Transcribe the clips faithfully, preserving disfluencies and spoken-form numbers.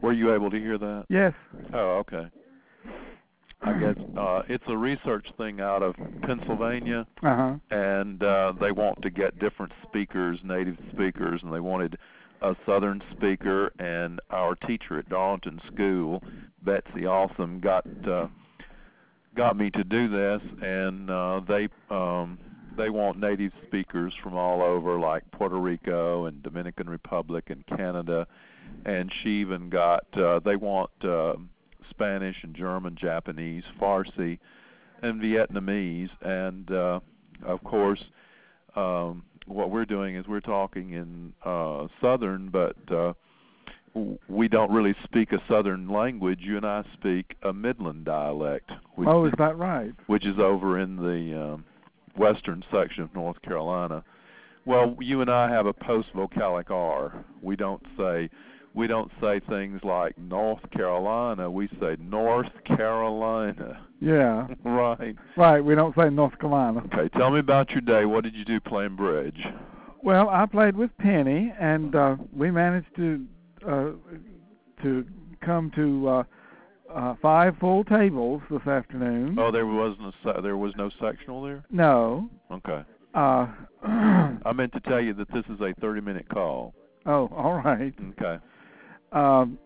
Were you able to hear that? Yes. Oh, okay. I guess uh, it's a research thing out of Pennsylvania, Uh-huh. and uh, they want to get different speakers, native speakers, and they wanted a Southern speaker. And our teacher at Darlington School, Betsy Awesome, got uh, got me to do this, and uh, they um, they want native speakers from all over, like Puerto Rico and Dominican Republic and Canada, and she even got uh, they want. Uh, Spanish and German, Japanese, Farsi, and Vietnamese. And, uh, of course, um, what we're doing is we're talking in uh, Southern, but uh, we don't really speak a Southern language. You and I speak a Midland dialect. Which Oh, is that right? Which is over in the um, western section of North Carolina. Well, you and I have a post-vocalic R. We don't say... We don't say things like North Carolina. We say North Carolina. Yeah. Right. Right. We don't say North Carolina. Okay. Tell me about your day. What did you do playing bridge? Well, I played with Penny, and uh, we managed to uh, to come to uh, uh, five full tables this afternoon. Oh, there wasn't a, there was no sectional there? No. Okay. Uh, I meant to tell you that this is a thirty-minute call. Oh, all right. Okay. Um,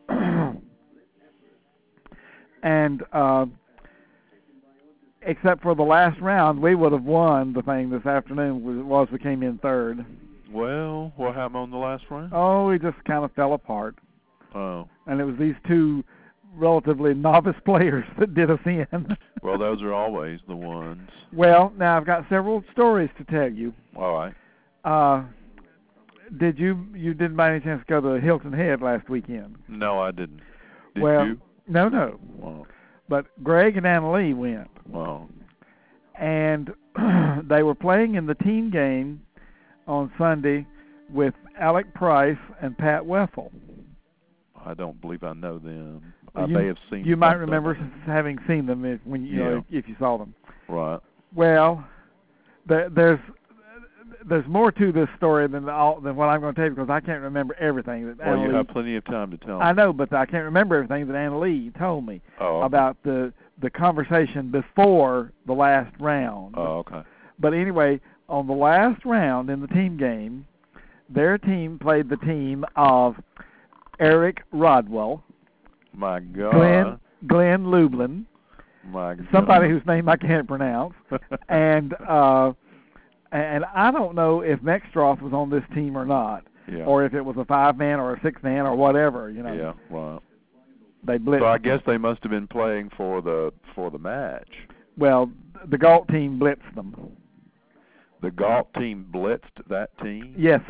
and uh, except for the last round, we would have won the thing this afternoon. Was we came in third. Well, what happened on the last round? Oh, we just kind of fell apart. Oh. And it was these two relatively novice players that did us in. Well, those are always the ones. Well, now I've got several stories to tell you. All right. Uh, did you you didn't by any chance go to Hilton Head last weekend? No, I didn't. Did well, you? No, no. Wow. But Greg and Anna Lee went. Wow. And they were playing in the team game on Sunday with Alec Price and Pat Wessel. I don't believe I know them. I you, may have seen. You might something. remember having seen them if when you yeah. know if you saw them. Right. Well, there, there's there's more to this story than all, than what I'm going to tell you because I can't remember everything that. Well, Anna you Lee, have plenty of time to tell me. I know, but I can't remember everything that Anna Lee told me oh, okay. about the the conversation before the last round. Oh, okay. But anyway, on the last round in the team game, their team played the team of Eric Rodwell, my God, Glenn Glenn Lublin, my God. somebody whose name I can't pronounce, and uh, and I don't know if Mextroff was on this team or not, yeah. or if it was a five man or a six man or whatever, you know. Yeah, wow. They blitzed. So I guess they must have been playing for the for the match. Well, the Galt team blitzed them. The Galt team blitzed that team? Yes.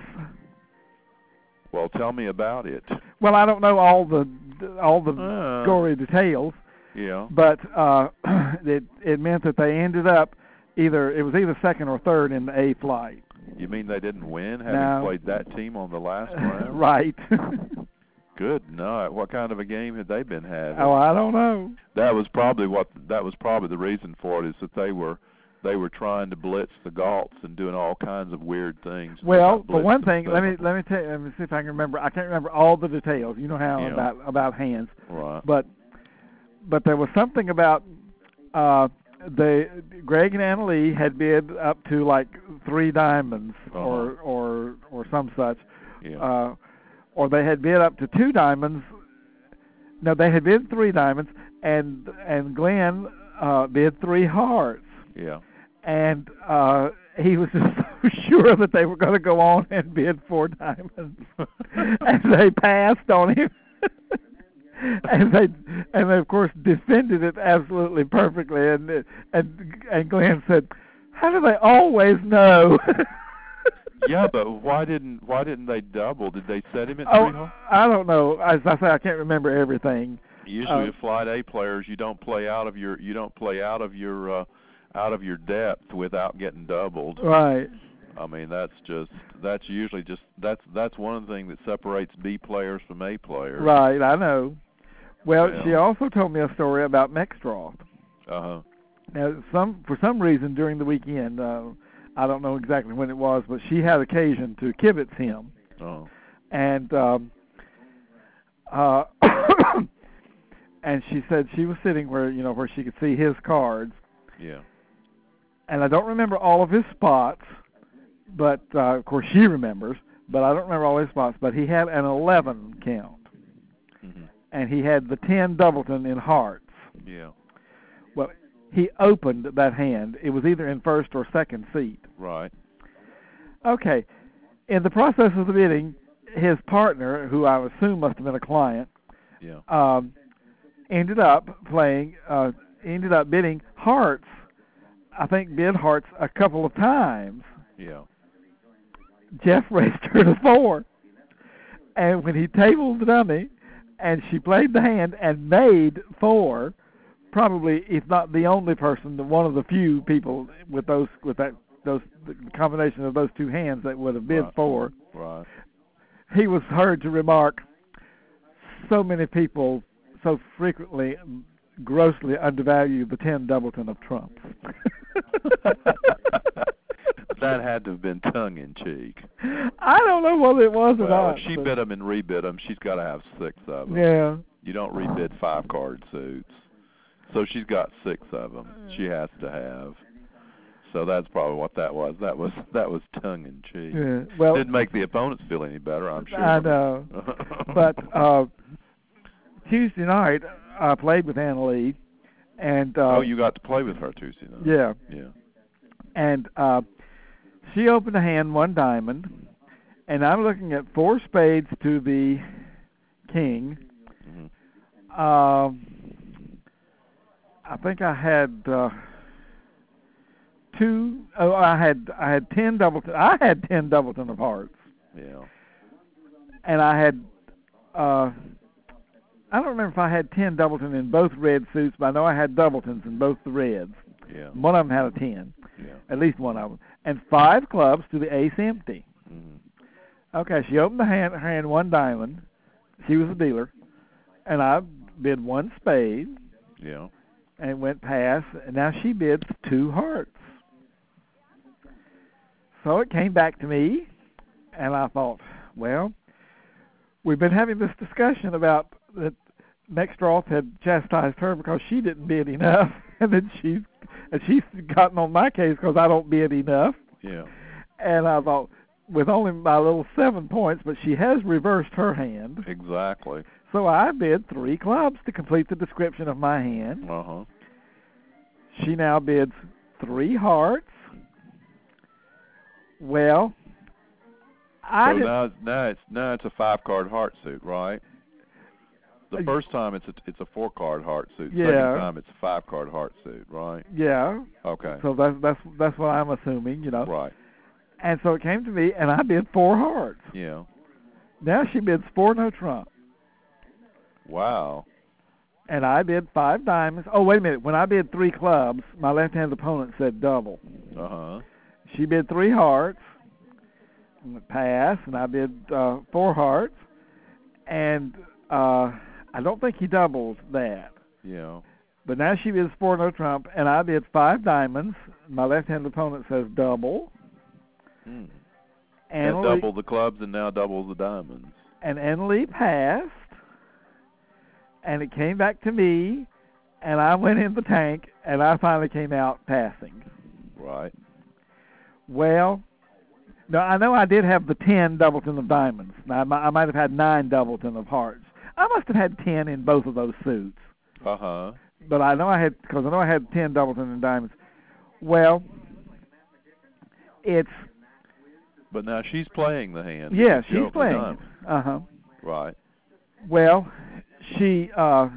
Well, tell me about it. Well, I don't know all the all the uh, gory details. Yeah. But uh, it it meant that they ended up either it was either second or third in the A flight. You mean they didn't win, having no. played that team on the last round? Right. Good night. What kind of a game had they been having? Oh, I don't know. That was probably what that was probably the reason for it is that they were they were trying to blitz the Galts and doing all kinds of weird things. Well, for one thing, them. let me let me tell you, let me see if I can remember. I can't remember all the details. You know how yeah. about about hands. Right. But but there was something about uh, the Greg and Anna Lee had bid up to like three diamonds uh-huh. or or or some such. Yeah. Uh, or they had bid up to two diamonds. No, they had bid three diamonds, and and Glenn uh, bid three hearts. Yeah. And uh, he was just so sure that they were going to go on and bid four diamonds, and they passed on him. and they and they of course defended it absolutely perfectly. And and and Glenn said, "How do they always know?" Yeah, but why didn't why didn't they double? Did they set him at oh, three hole? I don't know. As I say, I can't remember everything. Usually, uh, with flight A players, you don't play out of your you don't play out of your uh, out of your depth without getting doubled. Right. I mean, that's just that's usually just that's that's one of the things that separates B players from A players. Right. I know. Well, yeah. she also told me a story about Mextroff. Uh huh. Now, some for some reason during the weekend. Uh, I don't know exactly when it was, but she had occasion to kibitz him. Oh. And um, uh, and she said she was sitting where you know where she could see his cards. Yeah. And I don't remember all of his spots, but uh, of course she remembers. But I don't remember all his spots. But he had an eleven count, Mm-hmm. and he had the ten doubleton in hearts. Yeah. Well, he opened that hand. It was either in first or second seat. Right. Okay. In the process of the bidding, his partner, who I assume must have been a client, Yeah. um, ended up playing, uh, ended up bidding hearts. I think bid hearts a couple of times. Yeah. Jeff raised her to four. And when he tabled the dummy, and she played the hand and made four, probably, if not the only person, the one of the few people with those with that those the combination of those two hands that would have bid Right. four. Right. He was heard to remark, "So many people so frequently grossly undervalue the ten doubleton of trumps." That had to have been tongue in cheek. I don't know whether it was or Well, not. if she but- bid them and rebid them, she's got to have six of them. Yeah. You don't rebid five card suits. So she's got six of them. She has to have. So that's probably what that was. That was that was tongue in cheek. Yeah. Well, Didn't make the opponents feel any better, I'm sure. I know. But uh, Tuesday night, I played with Anna Lee, and uh, oh, you got to play with her Tuesday night. yeah, Yeah. and uh, she opened a hand, one diamond, and I'm looking at four spades to the king. Mm-hmm. Um, I think I had uh, two. Oh, I had I had ten doubleton. I had ten doubleton of hearts, Yeah. and I had. Uh, I don't remember if I had ten doubleton in both red suits, but I know I had doubletons in both the reds. Yeah. One of them had a ten, Yeah. at least one of them, and five clubs to the ace empty. Mm-hmm. Okay, she opened the hand, her hand one diamond. She was a dealer, and I bid one spade, Yeah. and it went past, and now she bids two hearts. So it came back to me, and I thought, well, we've been having this discussion about that Nextroth had chastised her because she didn't bid enough, and then she's and she's gotten on my case because I don't bid enough. Yeah. And I thought, with only my little seven points, but she has reversed her hand. Exactly. So I bid three clubs to complete the description of my hand. Uh-huh. She now bids three hearts. Well, I So did, now, now it's now it's a five card heart suit, right? The Uh, first time it's a it's a four card heart suit. Yeah. Second time it's a five card heart suit, right? yeah. Okay. So that's that's that's what I'm assuming, you know. Right. And so it came to me, and I bid four hearts. Yeah. Now she bids four no trump, Wow. and I bid five diamonds. Oh, wait a minute. When I bid three clubs, my left-handed opponent said double. Uh huh. She bid three hearts, and it passed, and I bid uh, four hearts, and uh, I don't think he doubled that. Yeah. But now she bids four no trump, and I bid five diamonds. My left-handed opponent says double. Mm. And And double the clubs and now double the diamonds. And Annalee passed, and it came back to me, and I went in the tank, and I finally came out passing. Right. Well, no, I know I did have the ten doubleton of diamonds. Now, I mi- I might have had nine doubleton of hearts. I must have had ten in both of those suits. Uh huh. But I know I had, because I know I had ten doubleton in diamonds. Well, it's, But now she's playing the hand. yeah, She she's opened the playing. diamond. Uh-huh. Right. Well, she uh,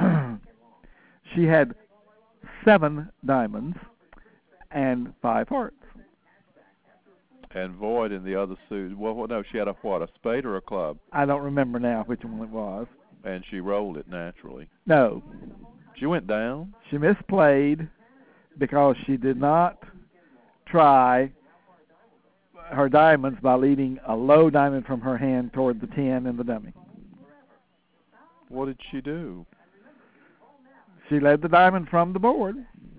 she had seven diamonds and five hearts. And void in the other suit. Well, what- no, she had a what? A spade or a club? I don't remember now which one it was. And she rolled it naturally. No, She went down. she misplayed because she did not try her diamonds by leading a low diamond from her hand toward the ten and the dummy. What did she do? She led the diamond from the board,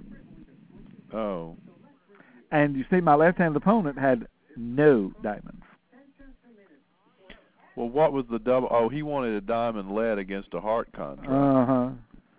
Oh. and you see my left-handed opponent had no diamonds. Well, what was the double? Oh, he wanted a diamond lead against a heart contract. Uh-huh.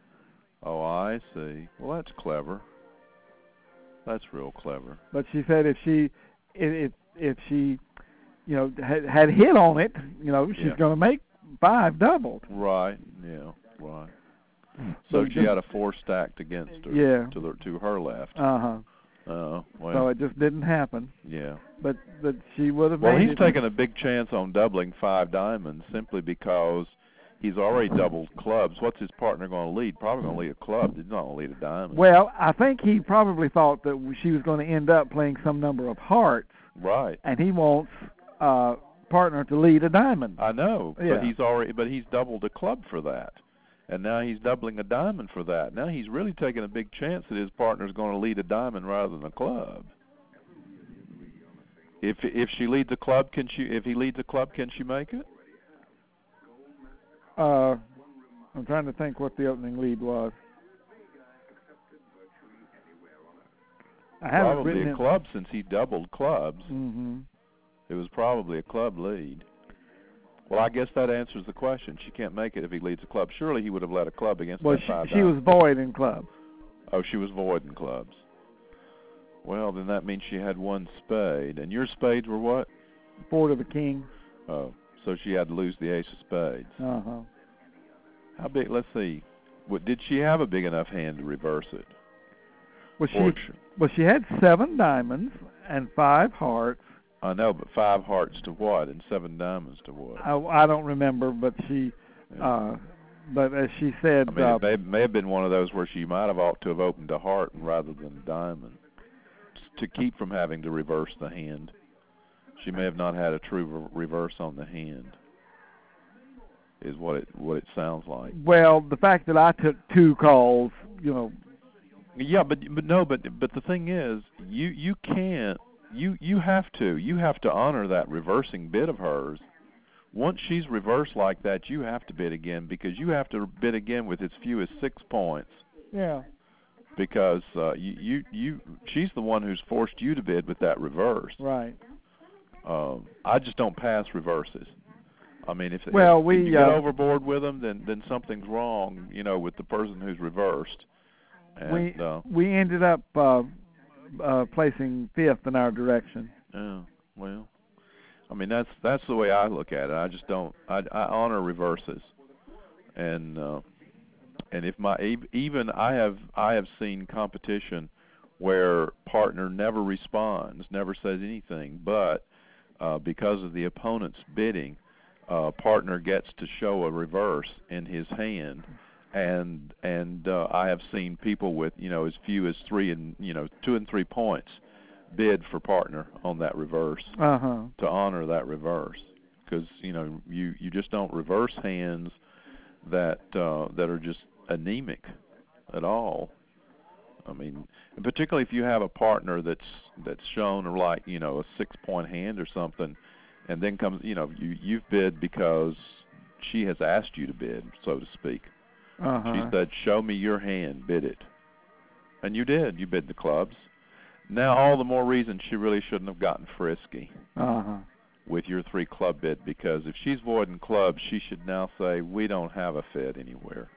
Oh, I see. Well, that's clever. That's real clever. But she said if she if if she you know had, had hit on it, you know, she's Yeah. going to make five doubled. Right. Yeah. Right. So she had a four stacked against her. Yeah. To the to her left. Uh huh. Oh, well. So it just didn't happen. Yeah. But but she would have. Well, made he's it. taking a big chance on doubling five diamonds simply because he's already doubled clubs. What's his partner going to lead? Probably going to lead a club. He's not going to lead a diamond. Well, I think he probably thought that she was going to end up playing some number of hearts. Right. And he wants uh partner to lead a diamond. I know, Yeah. but he's already but he's doubled a club for that. And now he's doubling a diamond for that. Now he's really taking a big chance that his partner's going to lead a diamond rather than a club. If if she leads a club, can she? If he leads a club, can she make it? Uh, I'm trying to think what the opening lead was. I haven't Probably written a it. club since he doubled clubs. Mm-hmm. It was probably a club lead. Well, I guess that answers the question. She can't make it if he leads a club. Surely he would have led a club against Well, that she, five she was void in clubs. Oh, she was void in clubs. Well, then that means she had one spade. And your spades were what? Four to the king. Oh, so she had to lose the ace of spades. Uh-huh. How big? Let's see. What, did she have a big enough hand to reverse it? Well, she, Fortune. well, she had seven diamonds and five hearts. I know, but five hearts to what and seven diamonds to what? I, I don't remember, but she, Yeah. uh, but as she said, I mean, uh, it may, may have been one of those where she might have ought to have opened a heart rather than a diamond to keep from having to reverse the hand. She may have not had a true re- reverse on the hand. Is what it what it sounds like. well, the fact that I took two calls, you know. Yeah, but but no, but but the thing is, you you can't. You you have to. You have to honor that reversing bid of hers. Once she's reversed like that, you have to bid again because you have to bid again with as few as six points. Yeah. Because uh, you, you you she's the one who's forced you to bid with that reverse. Right. Um, I just don't pass reverses. I mean, if, well, if, we, if you get uh, overboard with them, then then something's wrong. You know, with the person who's reversed. And, we uh, we ended up uh, uh, placing fifth in our direction. Yeah. Well, I mean that's that's the way I look at it. I just don't. I, I honor reverses, and uh, and if my even I have I have seen competition where partner never responds, never says anything, but uh, because of the opponent's bidding, uh, partner gets to show a reverse in his hand, and and uh, I have seen people with you know as few as three and you know two and three points bid for partner on that reverse uh-huh. to honor that reverse, because you know you you just don't reverse hands that uh, that are just anemic at all. I mean, particularly if you have a partner that's that's shown like you know a six point hand or something, and then comes you know you you've bid because she has asked you to bid, so to speak. Uh-huh. She said, "Show me your hand, bid it," and you did. You bid the clubs. Now, all the more reason she really shouldn't have gotten frisky uh-huh. with your three club bid, because if she's voiding clubs, she should now say, we don't have a fit anywhere.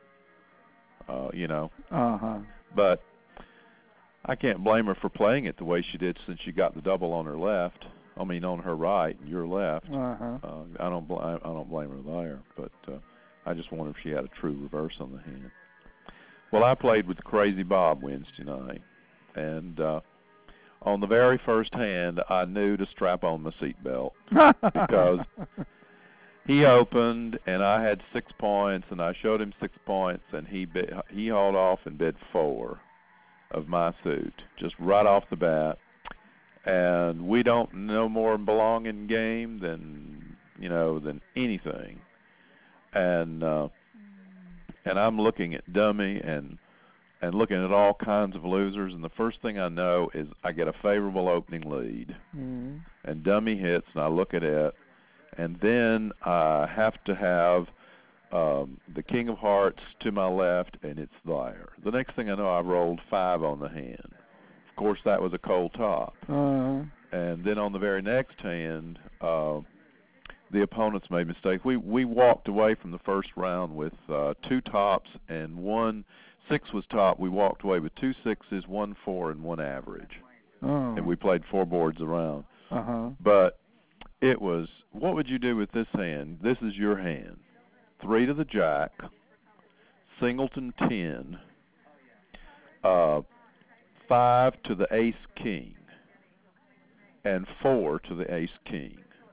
Uh, you know. Uh-huh. But I can't blame her for playing it the way she did since she got the double on her left. I mean, on her right, your left. Uh-huh. Uh, I don't bl- I don't blame her there, but uh, I just wonder if she had a true reverse on the hand. Well, I played with Crazy Bob Wednesday night. And uh, on the very first hand, I knew to strap on my seatbelt because he opened and I had six points, and I showed him six points, and he bid, he hauled off and bid four of my suit just right off the bat. And we don't no more belong in game than you know than anything. And uh, and I'm looking at dummy and. and looking at all kinds of losers, and the first thing I know is I get a favorable opening lead. Mm-hmm. And dummy hits, and I look at it, and then I have to have um, the king of hearts to my left, and it's there. The next thing I know, I rolled five on the hand. Of course, that was a cold top. Uh-huh. And then on the very next hand, uh, the opponents made mistakes. We we walked away from the first round with uh, two tops and one six was top. We walked away with two sixes, one four, and one average. Oh. And we played four boards around. Uh-huh. But it was, what would you do with this hand? This is your hand. Three to the jack, singleton ten, uh, five to the ace king, and four to the ace king.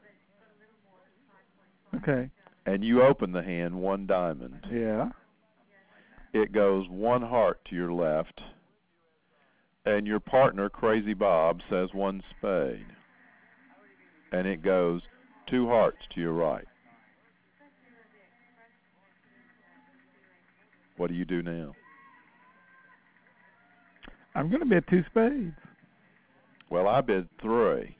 Okay. And you open the hand one diamond. Yeah. It goes one heart to your left, and your partner, Crazy Bob, says one spade. And it goes two hearts to your right. What do you do now? I'm going to bid two spades. Well, I bid three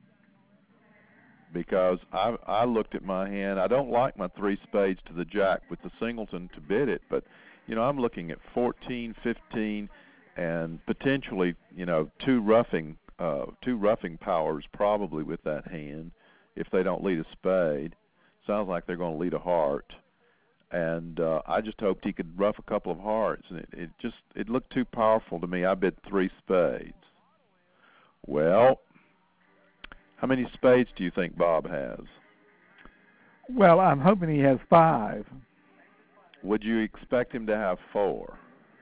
because I I looked at my hand. I don't like my three spades to the jack with the singleton to bid it, but you know, I'm looking at fourteen, fifteen, and potentially, you know, two roughing uh, two roughing powers probably with that hand if they don't lead a spade. Sounds like they're going to lead a heart. And uh, I just hoped he could rough a couple of hearts, and it, it just it looked too powerful to me. I bid three spades. Well, how many spades do you think Bob has? Well, I'm hoping he has five. Would you expect him to have four?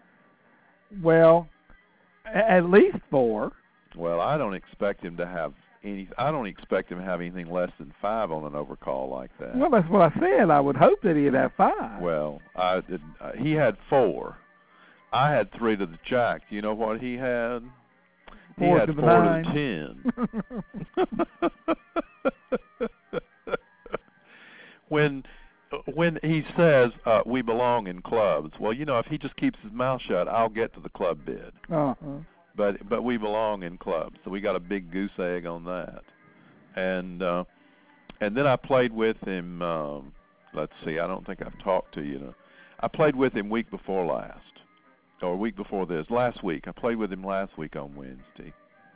Well, a- at least four. Well, I don't expect him to have any. I don't expect him to have anything less than five on an overcall like that. Well, that's what I said. I would hope that he'd have five. Well, I did, uh, he had four. I had three to the jack. Do you know what he had? Four he had to the four nine. to the ten. when when he says uh, we belong in clubs, well, you know, if he just keeps his mouth shut, I'll get to the club bid. Uh-huh. But but we belong in clubs, so we got a big goose egg on that. And uh, and then I played with him. Um, let's see, I don't think I've talked to you. Know. I played with him week before last, or week before this, last week. I played with him last week on Wednesday,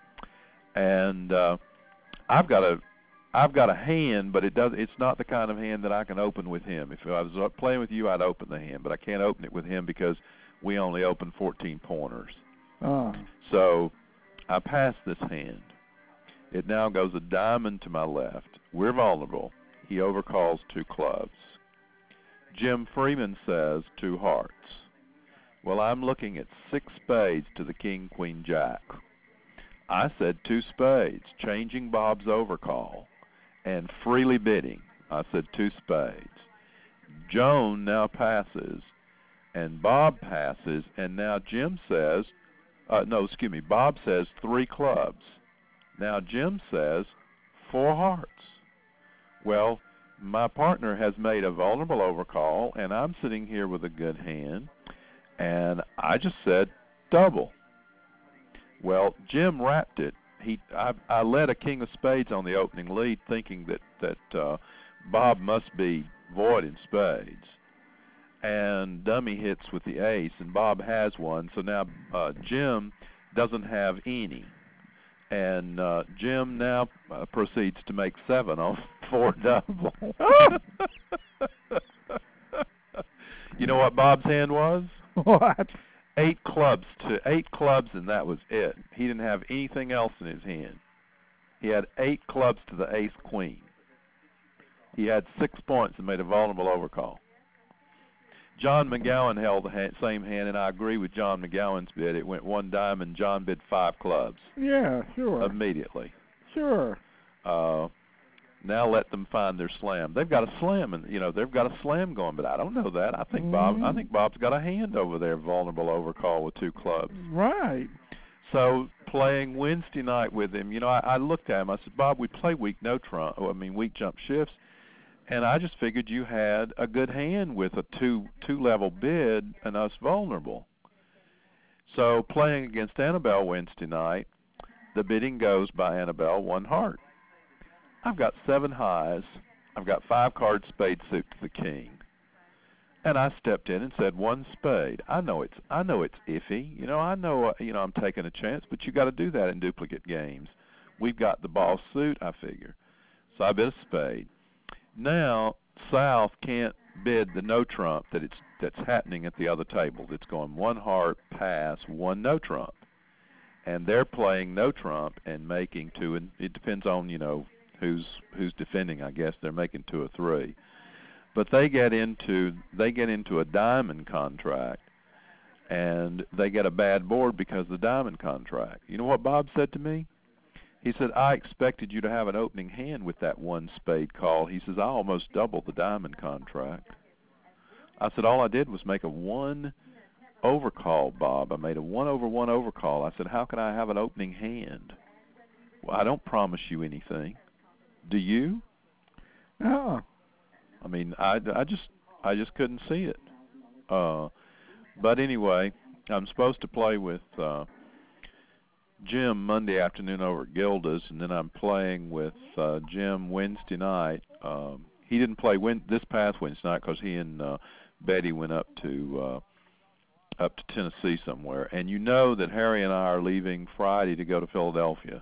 and uh, I've got a I've got a hand, but it does. It's not the kind of hand that I can open with him. If I was playing with you, I'd open the hand, but I can't open it with him because we only open fourteen pointers. Oh. So I pass this hand. It now goes a diamond to my left. We're vulnerable. He overcalls two clubs. Jim Freeman says two hearts. Well, I'm looking at six spades to the king, queen, jack. I said two spades, changing Bob's overcall, and freely bidding. I said two spades. Joan now passes, and Bob passes, and now Jim says, Uh, no, excuse me, Bob says three clubs. Now Jim says four hearts. Well, my partner has made a vulnerable overcall, and I'm sitting here with a good hand, and I just said double. Well, Jim wrapped it. He, I, I led a king of spades on the opening lead, thinking that, that uh, Bob must be void in spades. And dummy hits with the ace, and Bob has one. So now uh, Jim doesn't have any. And uh, Jim now uh, proceeds to make seven on four double. You know what Bob's hand was? What? Eight clubs to eight clubs, and that was it. He didn't have anything else in his hand. He had eight clubs to the ace queen. He had six points and made a vulnerable overcall. John McGowan held the hand, same hand, and I agree with John McGowan's bid. It went one diamond. John bid five clubs. Yeah, sure. Immediately. Sure. Uh, now let them find their slam. They've got a slam, and you know they've got a slam going, but I don't know that. I think Bob. Mm-hmm. I think Bob's got a hand over there, vulnerable overcall with two clubs. Right. So playing Wednesday night with him, you know, I, I looked at him. I said, Bob, we play weak no trump. I mean, weak jump shifts. And I just figured you had a good hand with a two two level bid and us vulnerable. So playing against Annabelle Wednesday night, the bidding goes by Annabelle one heart. I've got seven highs. I've got five card spade suit to the king. And I stepped in and said one spade. I know it's I know it's iffy. You know, I know uh, you know I'm taking a chance, but you got to do that in duplicate games. We've got the boss suit, I figure. So I bid a spade. Now, South can't bid the no trump that it's that's happening at the other tables. It's going one heart, pass, one no trump, and they're playing no trump and making two. And it depends on you know who's who's defending. I guess they're making two or three, but they get into they get into a diamond contract, and they get a bad board because of the diamond contract. You know what Bob said to me? He said, I expected you to have an opening hand with that one spade call. He says, I almost doubled the diamond contract. I said, all I did was make a one overcall, Bob. I made a one over one overcall. I said, how can I have an opening hand? Well, I don't promise you anything. Do you? Oh. I mean, I, I just I just couldn't see it. Uh, but anyway, I'm supposed to play with uh, Jim Monday afternoon over at Gilda's, and then I'm playing with uh, Jim Wednesday night. Um, he didn't play win- this past Wednesday night because he and uh, Betty went up to uh, up to Tennessee somewhere. And you know that Harry and I are leaving Friday to go to Philadelphia.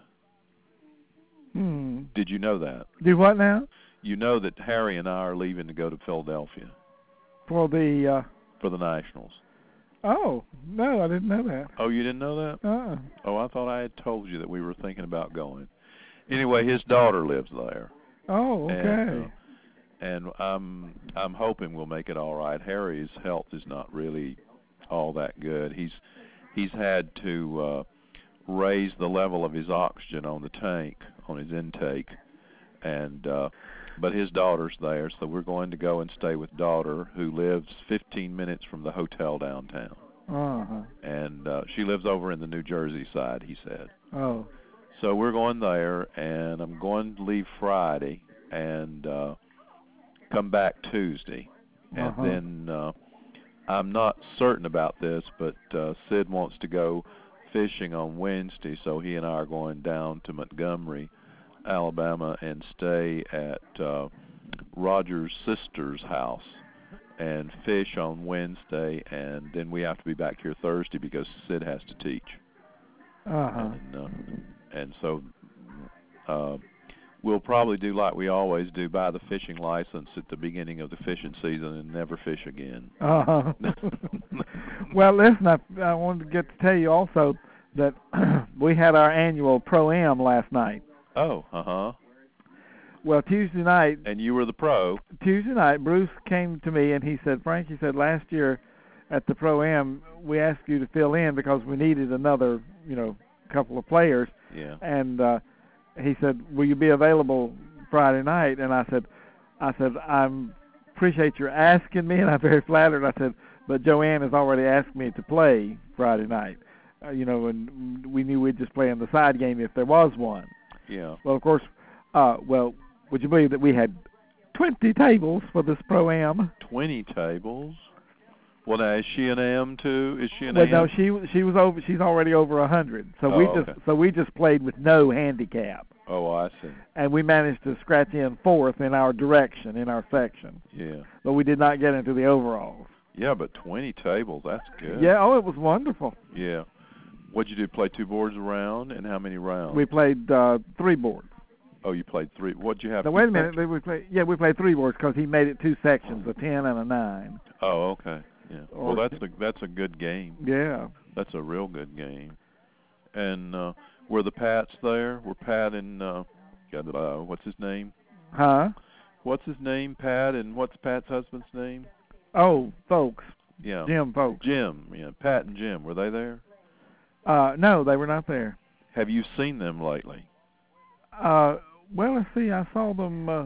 Hmm. Did you know that? Do what now? You know that Harry and I are leaving to go to Philadelphia For the. Uh... for the Nationals. Oh no, I didn't know that. Oh, you didn't know that? Uh. Oh, I thought I had told you that we were thinking about going. Anyway, his daughter lives there. Oh, okay. And, uh, and I'm I'm hoping we'll make it all right. Harry's health is not really all that good. He's he's had to uh, raise the level of his oxygen on the tank, on his intake, and uh, but his daughter's there, so we're going to go and stay with daughter, who lives fifteen minutes from the hotel downtown. Uh-huh. And uh, she lives over in the New Jersey side, he said. Oh. So we're going there, and I'm going to leave Friday and uh, come back Tuesday. And uh-huh. then uh, I'm not certain about this, but uh, Sid wants to go fishing on Wednesday, so he and I are going down to Montgomery, Alabama, and stay at uh, Roger's sister's house and fish on Wednesday, and then we have to be back here Thursday because Sid has to teach. Uh-huh. And, uh, and so uh, we'll probably do like we always do, buy the fishing license at the beginning of the fishing season and never fish again. Uh-huh. Well, listen, I, I wanted to get to tell you also that we had our annual Pro-Am last night. Oh, uh-huh. Well, Tuesday night. And you were the pro. Tuesday night, Bruce came to me and he said, Frank, he said, last year at the Pro-Am, we asked you to fill in because we needed another, you know, couple of players. Yeah. And uh, he said, will you be available Friday night? And I said, I said, I appreciate your asking me, and I'm very flattered. I said, but Joanne has already asked me to play Friday night. Uh, you know, and we knew we'd just play in the side game if there was one. Yeah. Well, of course, uh, well, would you believe that we had twenty tables for this Pro-Am? twenty tables? Well, now, is she an am too? Is she an well, am? no, she she was over. She's already over a hundred. So oh, we just okay. so we just played with no handicap. Oh, I see. And we managed to scratch in fourth in our direction, in our section. Yeah. But we did not get into the overalls. Yeah, but twenty tables, that's good. Yeah, oh, it was wonderful. Yeah. What'd you do, play two boards around, and how many rounds? We played uh, three boards. Oh, you played three. What'd you have? Now, wait a minute. We played, yeah, we played three boards because he made it two sections, a ten and a nine. Oh, okay. Yeah. Or well, that's a, that's a good game. Yeah. That's a real good game. And uh, were the Pats there? Were Pat and, uh, uh, what's his name? Huh? What's his name, Pat, and what's Pat's husband's name? Oh, folks. Yeah. Jim folks. Jim, yeah. Pat and Jim, were they there? Uh, no, they were not there. Have you seen them lately? Uh, well, let's see. I saw them. Uh,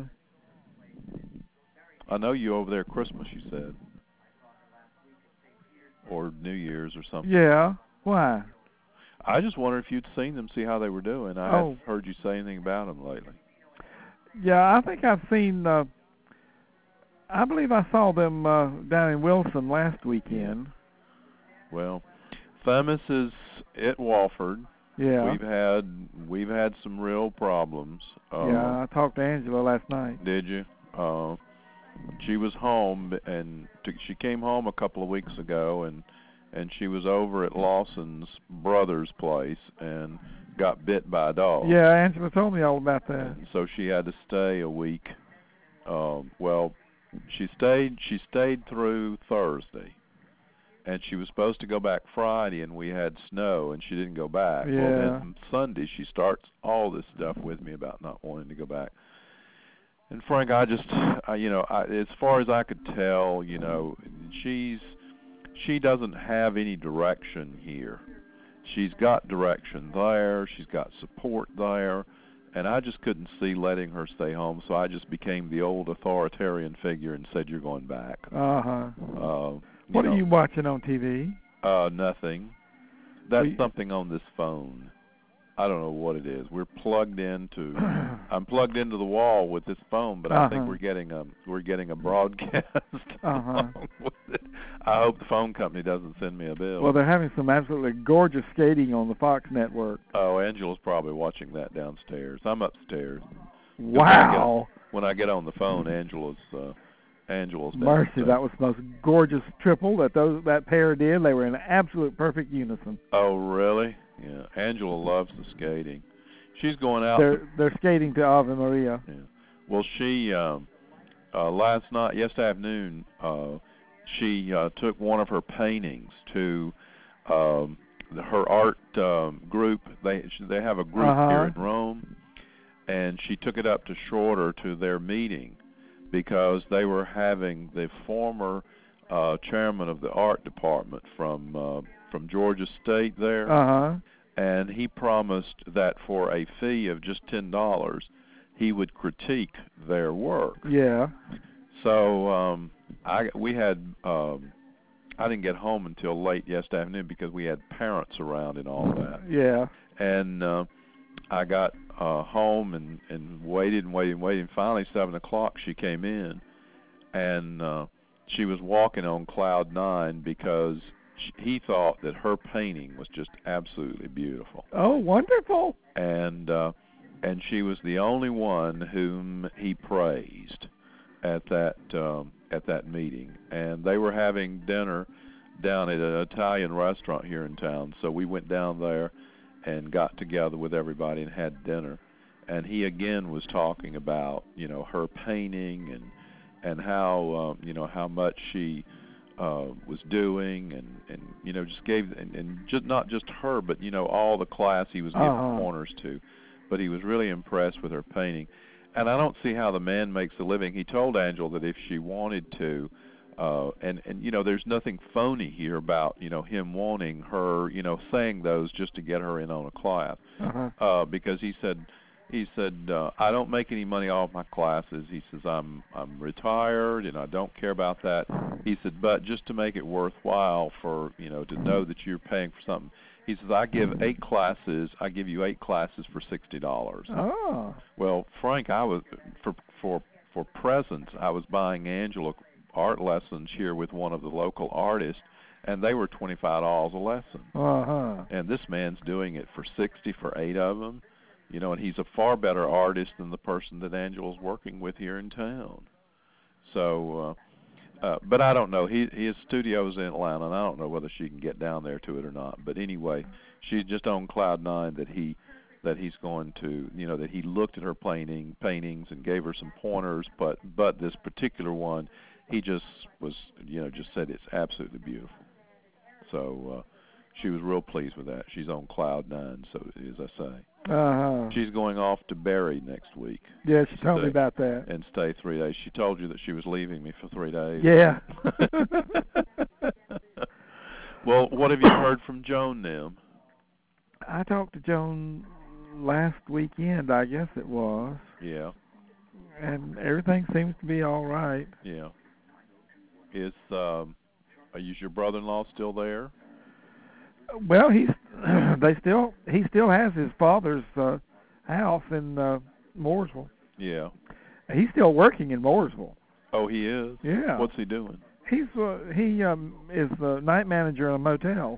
I know you over there at Christmas, you said. Or New Year's or something. Yeah. Why? I just wondered if you'd seen them, see how they were doing. I Oh. haven't heard you say anything about them lately. Yeah, I think I've seen. Uh, I believe I saw them uh, down in Wilson last weekend. Well, Themis is at Wofford. Yeah. We've had we've had some real problems. Uh, yeah, I talked to Angela last night. Did you? Uh, she was home, and t- she came home a couple of weeks ago, and and she was over at Lawson's brother's place and got bit by a dog. Yeah, Angela told me all about that. And so she had to stay a week. Uh, well, she stayed. She stayed through Thursday, and she was supposed to go back Friday, and we had snow, and she didn't go back. Yeah. Well, then Sunday she starts all this stuff with me about not wanting to go back. And Frank, I just, I, you know, I, as far as I could tell, you know, she's she doesn't have any direction here. She's got direction there. She's got support there. And I just couldn't see letting her stay home, so I just became the old authoritarian figure and said, "You're going back." Uh-huh. Uh, What you are know, you watching on T V? Uh, nothing. That's you- something on this phone. I don't know what it is. We're plugged into. I'm plugged into the wall with this phone, but uh-huh. I think we're getting a we're getting a broadcast Uh-huh. along with it. I hope the phone company doesn't send me a bill. Well, they're having some absolutely gorgeous skating on the Fox network. Oh, Angela's probably watching that downstairs. I'm upstairs. Wow. When I get on the phone, Angela's uh, Angela's Mercy, downstairs. that was the most gorgeous triple that those that pair did. They were in absolute perfect unison. Oh, really? Yeah. Angela loves the skating. She's going out. They're they're skating to Ave Maria. Yeah. Well, she um, uh, last night, yesterday afternoon, uh, she uh, took one of her paintings to um, her art um, group. They they have a group Uh-huh. here in Rome, and she took it up to Schroeder to their meeting because they were having the former uh, chairman of the art department from uh, from Georgia State there. Uh-huh. And he promised that for a fee of just ten dollars, he would critique their work. Yeah. So um, I we had um, I didn't get home until late yesterday afternoon because we had parents around and all that. Yeah. And uh, I got uh, home and, and waited and waited and waited. And finally, seven o'clock, she came in, and uh, she was walking on cloud nine because he thought that her painting was just absolutely beautiful. Oh, wonderful. And uh, and she was the only one whom he praised at that um, at that meeting. And they were having dinner down at an Italian restaurant here in town. So we went down there and got together with everybody and had dinner. And he again was talking about, you know, her painting and and how um, you know how much she Uh, was doing, and, and you know just gave and, and just not just her, but you know all the class he was giving Uh-huh. corners to, but he was really impressed with her painting, and I don't see how the man makes a living. He told Angela that if she wanted to, uh, and and you know there's nothing phony here about you know him wanting her, you know saying those just to get her in on a class, Uh-huh. uh, because he said. He said, uh, I don't make any money off my classes. He says, I'm I'm retired and I don't care about that. He said, but just to make it worthwhile for, you know, to know that you're paying for something. He says, I give eight classes, I give you eight classes for sixty dollars. Oh. Well, Frank, I was, for, for, for presents, I was buying Angela art lessons here with one of the local artists, and they were twenty-five dollars a lesson. Uh-huh. And this man's doing it for sixty for eight of them. You know, and he's a far better artist than the person that Angela's working with here in town. So, uh, uh, but I don't know. He his studio's in Atlanta, and I don't know whether she can get down there to it or not. But anyway, she's just on cloud nine that he that he's going to, you know, that he looked at her painting paintings and gave her some pointers. But but this particular one, he just was, you know, just said it's absolutely beautiful. So uh, she was real pleased with that. She's on cloud nine, so as I say. Uh-huh. She's going off to Barry next week. Yeah, she told me stay, about that. And stay three days. She told you that she was leaving me for three days. Yeah. Well, what have you heard from Joan now? I talked to Joan last weekend, I guess it was. Yeah. And everything seems to be all right. Yeah. Is um, is your brother-in-law still there? Well, he's they still he still has his father's uh, house in uh, Mooresville. Yeah. He's still working in Mooresville. Oh, he is? Yeah. What's he doing? He's uh, he um, is the night manager in a motel.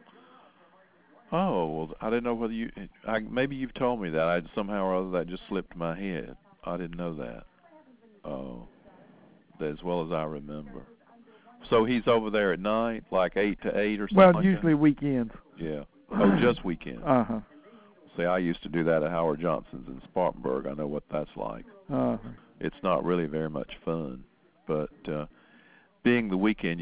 Oh, well, I didn't know whether you I, maybe you've told me that. I somehow or other that just slipped my head. I didn't know that. Oh, as well as I remember. So he's over there at night, like eight to eight or something. Well, like usually that? weekends. Yeah. Oh, just weekends. Uh huh. See, I used to do that at Howard Johnson's in Spartanburg. I know what that's like. Uh huh. It's not really very much fun. But uh, being the weekend,